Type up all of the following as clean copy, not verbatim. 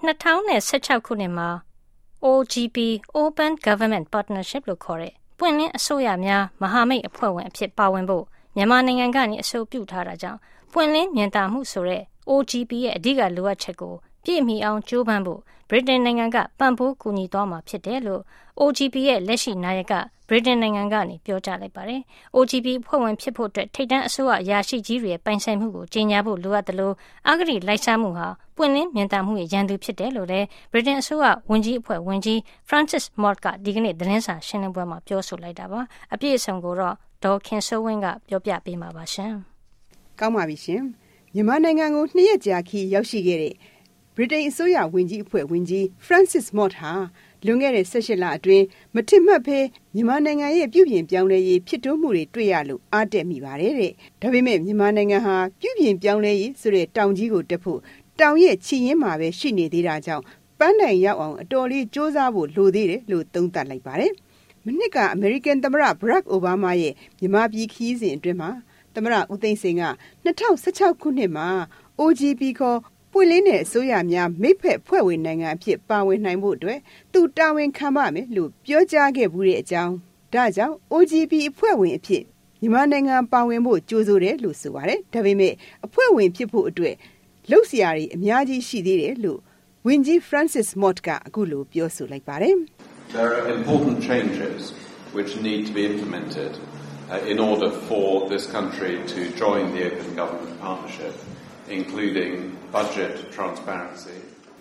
2016 ခုနှစ်မှာ OGP Open Government Partnership လို့ခေါ်တဲ့ပွင့်လင်းအစိုးရများမဟာမိတ်အဖွဲ့ဝင်အဖြစ်ပါဝင်ဖို့မြန်မာနိုင်ငံကနေအဆိုပြုထားတာကြောင့်ပွင့်လင်းမြင်သာမှုဆိုတဲ့ OGP ရဲ့အဓိကလိုအပ်ချက်ကိုပြည့်မီအောင်ကြိုးပမ်းဖို့ဗြိတိန်နိုင်ငံကပံ့ပိုးကူညီသွားမှာဖြစ်တယ်လို့ OGP ရဲ့လက်ရှိနာယကဗြိတိန်နိုင်ငံကနေပြောကြားလိုက်ပါတယ်။ OGP ဖွဲ့ဝင်ဖြစ်ဖို့အတွက်ထိပ်တန်းအစိုးရအရာရှိကြီးတွေရဲ့ပိုင်ဆိုင်မှုကိုကြေညာဖို့လိုအပ်တယ်လို့အဂတိလိုက်စားမှုဟာပွင့်လင်းမြင်သာမှုရဲ့ရန်သူဖြစ်တယ်လို့လည်းဗြိတိန်အစိုးရဝန်ကြီးအဖွဲ့ဝန်ကြီး Francis Mott ကဒီကနေ့သတင်းစာရှင်းလင်းပွဲမှာပြောဆိုလိုက်တာပါ။အပြည့်အစုံကိုတော့ဒေါ်ခင်စိုးဝင်းကပြောပြပေးမှာပါရှင်။ကောင်းပါပြီရှင်။မြန်မာနိုင်ငံကို2ရက်ကြာခီးရောက်ရှိခဲ့တဲ့ဗြိတိန်အစိုးရဝန်ကြီးအဖွဲ့ဝန်ကြီး Francis Mott ဟာလွန်ခဲ့တဲ့18လအတွင်းမထင်မှတ်ဘဲမြန်မာနိုင်ငံရဲ့ပြုပြင်ပြောင်းလဲရေးဖြစ်ထွန်းမှုတွေတွေ့ရလို့အားတက်မိပါတယ်တဲ့။ဒါပေမဲ့မြန်မာနိုင်ငံဟာပြုပြင်ပြောင်းလဲရေးဆိုတဲ့တောင်ကြီးကိုတက်ဖို့တောင်ရဲ့ချီရင်းမှာပဲရှိနေသေးတာကြောင့်ပန်းတိုင်ရောက်အောင်အတော်လေးစ조사ဖို့လိုသေးတယ်လို့သုံးသပ်လိုက်ပါတယ်။မနှစ်ကအမေရိကန်သမ္မတ Barack Obama ရဲ့မြန်မာပြည်ခီးစဉ်အတွင်းမှာသမ္မတဦးသိန်းစိန်က2016ခုနှစ်မှာ OGP ခေါ်ပွင့်လင်းတဲ့အစိုးရများမိဖက်ဖွဲ့ဝင်နိုင်ငံအဖြစ်ပါဝင်နိုင်ဖို့အတွက်သူတာဝန်ခံပါမယ်လို့ပြောကြားခဲ့မှုတဲ့အကြောင်းဒါကြောင့် OGP အဖွဲ့ဝင်အဖြစ်မြန်မာနိုင်ငံပါဝင်ဖို့ကြိုးဆိုတယ်လို့ဆိုပါတယ်။ဒါပေမဲ့အဖွဲ့ဝင်ဖြစ်ဖို့အတွက်လုပ်စရာတွေအများကြီးရှိသေးတယ်လို့ဝန်ကြီး Francis Mott ကအခုလိုပြောဆိုလိုက်ပါတယ်။ There are important changes which need to be implemented in order for this country to join the Open Government Partnership.including budget transparency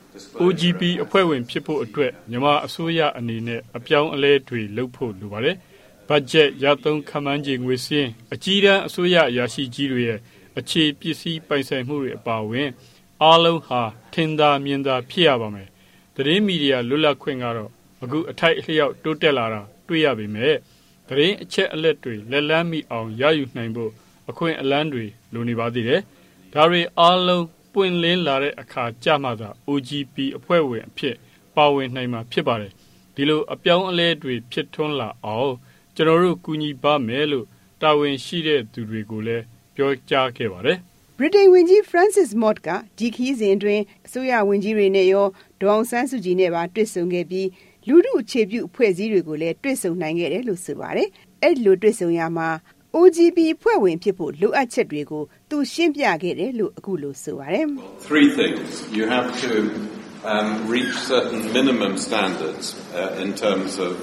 OGP အဖွဲ့ဝင်ဖြစ်ဖို့အတွက်မြန်မာအစိုးရအနေနဲ့အပြောင်းအလဲတွေလုပ်ဖို့လိုပါတယ်။ဘတ်ဂျက်ရသုံးခန့်မှန်းခြေငွေစင်းအကြီးတန်းအစိုးရအရာရှိကြီးတွေရဲ့အခြေပစ္စည်းပိုင်ဆိုင်မှုတွေအပါအဝင်အားလုံးဟာထင်သာမြင်သာဖြစ်ရပါမယ်။သတင်းမီဒီယာလွတ်လပ်ခွင့်ကတော့အခုအထိုက်အလျောက်တိုးတက်လာတာတွေ့ရပေမဲ့သတင်းအချက်အလက်တွေလက်လန်းမိအောင်ရယူနိုင်ဖို့အခွင့်အလမ်းတွေလိုနေပါသေးတယ်။ဒါတွေအားလုံးပွင့်လင်းလာတဲ့အခါကြမှသာ OGP အဖွဲ့ဝင်အဖြစ်ပါဝင်နိုင်မှာဖြစ်ပါတယ်။ဒီလိုအပြောင်းအလဲတွေဖြစ်ထွန်းလာအောင်ကျွန်တော်တို့ကူညီပါမယ်လို့တာဝန်ရှိတဲ့သူတွေကိုလည်းပြောကြားခဲ့ပါတယ်။ဗြိတိန်ဝန်ကြီး Francis Mott ကဒီခီးစဉ်အတွင်းအစိုးရဝန်ကြီးတွေနဲ့ရောဒေါ်အောင်ဆန်းစုကြည်နဲ့ပါတွေ့ဆုံခဲ့ပြီးလူထုအခြေပြုအဖွဲ့အစည်းတွေကိုလည်းတွေ့ဆုံနိုင်ခဲ့တယ်လို့ဆိုပါတယ်။အဲ့ဒီလိုတွေ့ဆုံရမှာOGP ဖွဲ့ဝင်ဖြစ်ဖို့လိုအပ်ချက်တွေကိုသူရှင်းပြခဲ့တယ်လို့အခုလိုဆိုပါတယ်။ Three things. You have to reach certain minimum standards in terms of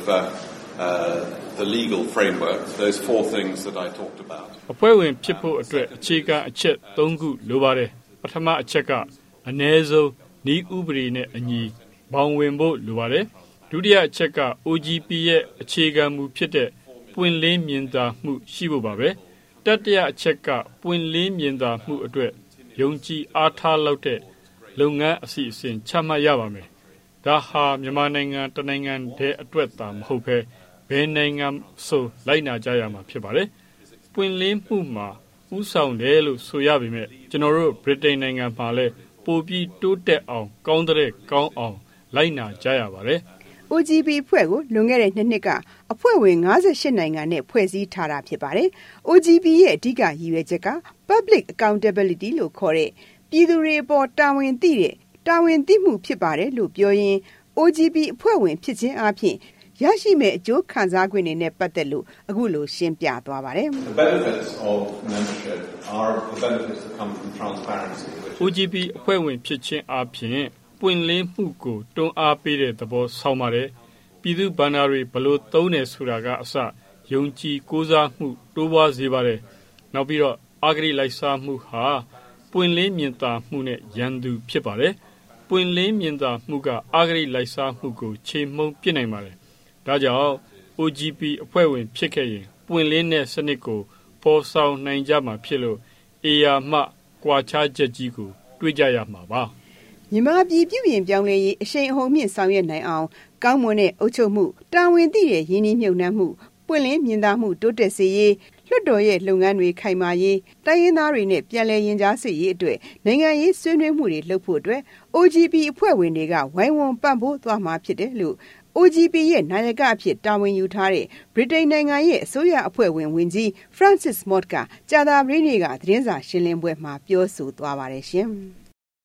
the legal framework. Those four things that I talked about. အဖွဲ့ဝင်ဖြစ်ဖို့အတွက်အခြေခံအချက်၃ခုလိုပါတယ်။ပထမအချက်ကအနည်းဆုံးဤဥပဒေနဲ့အညီဘောင်ဝင်ဖို့လိုပါတယ်။ဒုတိယအချက်က OGP ရဲ့အခြေခံမူဖြစ်တဲ့ပွင့်လင်းမြင်သာမှုရှိဖို့ပါပဲတတိယအချက်ကပွင့်လင်းမြင်သာမှုအတွက်ယုံကြည်အားထားလောက်တဲ့လုပ်ငန်းအစီအစဉ်ချမှတ်ရပါမယ်ဒါဟာမြန်မာနိုင်ငံတနိုင်ငံတည်းအတွက်သာမဟုတ်ဘဲဘယ်နိုင်ငံဆိုလိုက်နာကြရမှာဖြစ်ပါတယ်ပွင့်လင်းမှုမှာဥဆောင်တယ်လို့ဆိုရပေမဲ့ကျွန်တော်တို့ဗြိတိန်နိုင်ငံမှာလည်းပိုပြီးတိုးတက်အောင်ကောင်းတဲ့ကောင်းအောင်လိုက်နာကြရပါတယ် OGP အဖွဲ့ကိုလွန်ခဲ့တဲ့နှစ်ကအဖွဲ့ဝင်58နိုင်ငံနဲ့ဖွဲ့စည်းထားတာဖြစ်ပါတယ်။ OGP ရဲ့အဓိကရည်ရွယ်ချက်က Public Accountability လို့ခေါ်တဲ့ပြည်သူတွေအပေါ်တာဝန်သိမှုဖြစ်ပါတယ်လို့ပြောရင်း OGP အဖွဲ့ဝင်ဖြစ်ခြင်းအပြင်ရရှိမဲ့အကျိုးခံစား권တွေနဲ့ပတ်သက်လို့အခုလိုရှင်းပြသွားပါတယ်။ The benefits of membership are the benefits that come from transparency. OGP အဖွဲ့ဝင်ဖြစ်ခြင်းအပြင်ပွင့်လင်းမှုကိုတွန်းအားပေးတဲ့သဘောဆောင်ပါတယ်ပြည်သူဗန္ဒာတွေဘလို့သုံးတယ်ဆိုတာကအစယုံကြည်ကိုးစားမှုတိုးပွားစေပါတယ်နောက်ပြီးတော့အဂတိလိုက်စားမှုဟာပွင့်လင်းမြင်သာမှုနဲ့ရန်သူဖြစ်ပါတယ်ပွင့်လင်းမြင်သာမှုကအဂတိလိုက်စားမှုကိုခြေမှုန်းပစ်နိုင်ပါတယ်ဒါကြောင့် OGP အဖွဲ့ဝင်ဖြစ်ခဲ့ရင်ပွင့်လင်းတဲ့စနစ်ကိုပေါ်ဆောင်နိုင်ကြမှာဖြစ်လို့အေယာမှကွာခြားချက်ကြီးကိုတွေ့ကြရမှာပါမြန်မာပြည်ပြုပြင်ပြောင်းလဲရေးအရှိန်အဟုန်မြင့်ဆောင်ရွက်နိုင်အောင်ကောင်းမွန်တဲ့အုပ်ချုပ်မှုတာဝန်သိတဲ့ရင်းနှီးမြှုပ်နှံမှုပွင့်လင်းမြင်သာမှုတိုးတက်စေရေးလွှတ်တော်ရဲ့လုပ်ငန်းတွေခိုင်မာရေးတိုင်းရင်းသားတွေနဲ့ပြန်လည်ရင်ကြားစေရေးအတွက်နိုင်ငံရေးဆွေးနွေးမှုတွေလုပ်ဖို့အတွက် OGP အဖွဲ့ဝင်တွေကဝိုင်းဝန်းပံ့ပိုးသွားမှာဖြစ်တယ်လို့ OGP ရဲ့နာယကအဖြစ်တာဝန်ယူထားတဲ့ဗြိတိန်နိုင်ငံရဲ့အစိုးရအဖွဲ့ဝင်ဝန်ကြီး Francis Mott ကကြာသပတေးနေ့ကသတင်းစာရှင်းလင်းပွဲမှာပြောဆိုသွားပါတယ်ရှင်။